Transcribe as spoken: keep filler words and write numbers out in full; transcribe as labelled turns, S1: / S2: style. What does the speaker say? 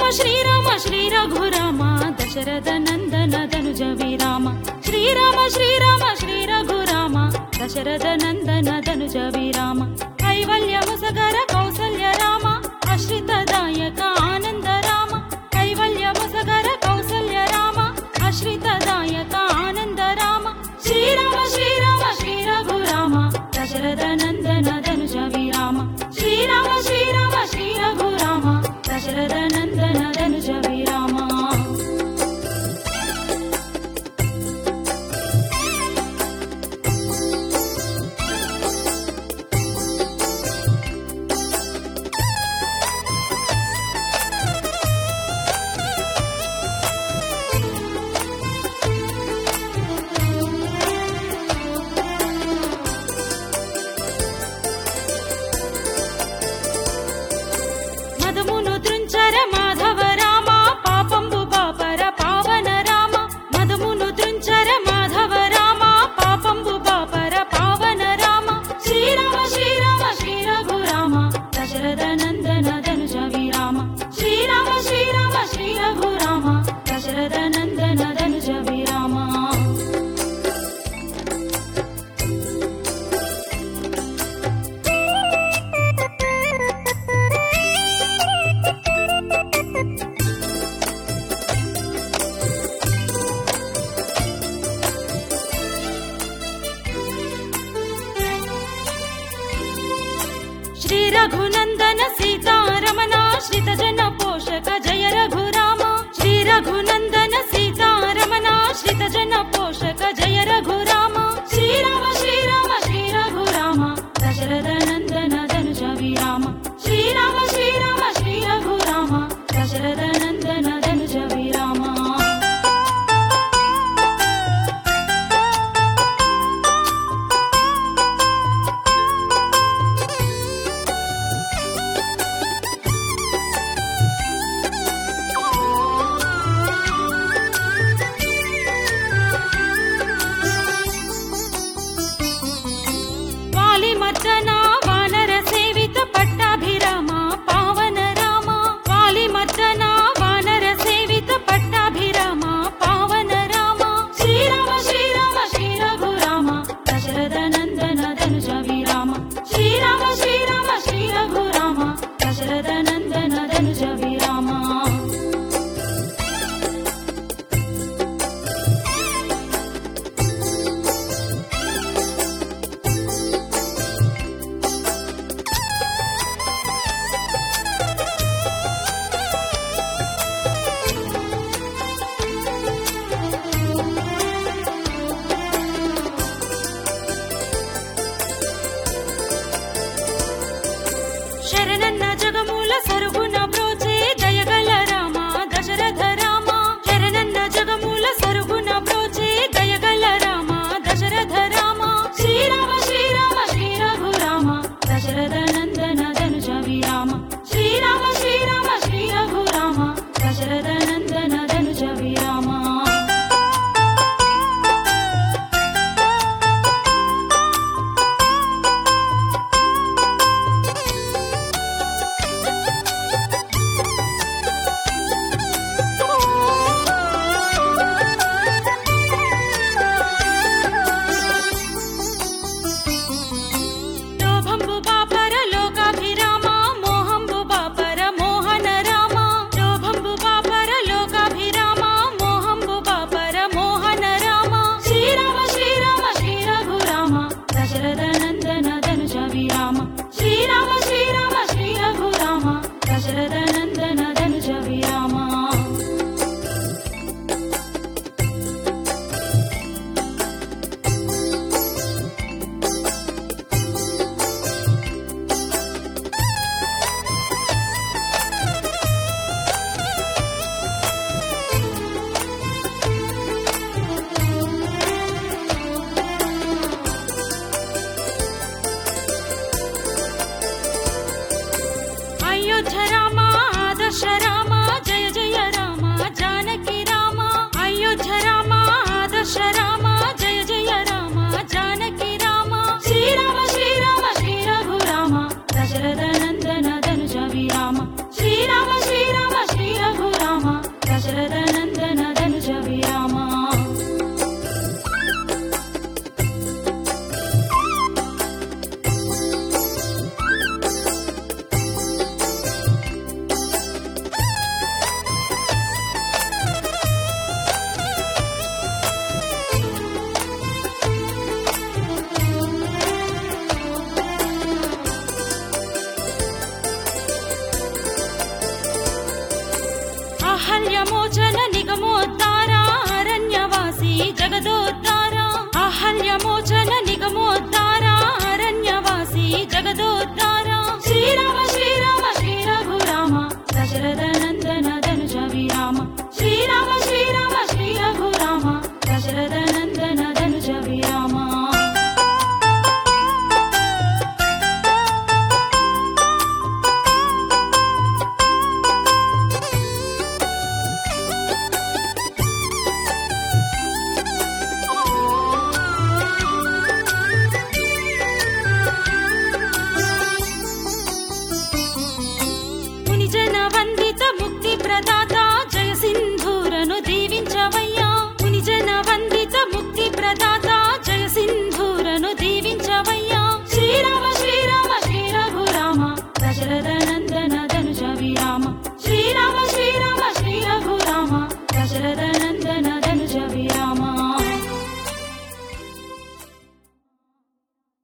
S1: శ్రీరామ శ్రీ రఘురామ దశరథ నందన ధనుజ విరామ శ్రీరామ శ్రీరామ శ్రీ రఘురామ దశరథ నందన ధనుజ విరామ కైవల్యము సగర కౌసల్య రామ అశ్రితదాయక ఆనంద రామ కైవల్యము సగర కౌసల్య రామ అశ్రితదాయక ఆనంద రామ శ్రీరామ శ్రీరామ శ్రీ రఘురామ దశరథ నందన ధనుజ విరామ శ్రీరామ శ్రీరామ శ్రీ రఘురామ దశరథ నందన ధనుజ విరామ మదమును దృంచర మాధవ రామ పాపంబు బాపర పావన రామ మదమును దృంచర మాధవ రామ పాపంబు బాపర పావన రామ శ్రీరామ శ్రీరామ శ్రీ రఘురామ దశరథ నందన ధనుజ విరామ శ్రీరామ శ్రీరామ శ్రీ రఘురామ దశరథ నందన ధనుజ విరామ శ్రీ రఘునందన సీతారమణ శ్రిత జన పోషక జయ రఘురామ శ్రీ రఘునందన సీతారమణ శ్రిత జన పోషక జయ రఘురామ శ్రీరామ శ్రీరామ శ్రీ రఘురామ దశరథ నందన ధనుజ విరామ శ్రీరామ శ్రీరామ శ్రీ రఘురామ దశరథ నందన ధనుజ విరామ వాలిమర్దన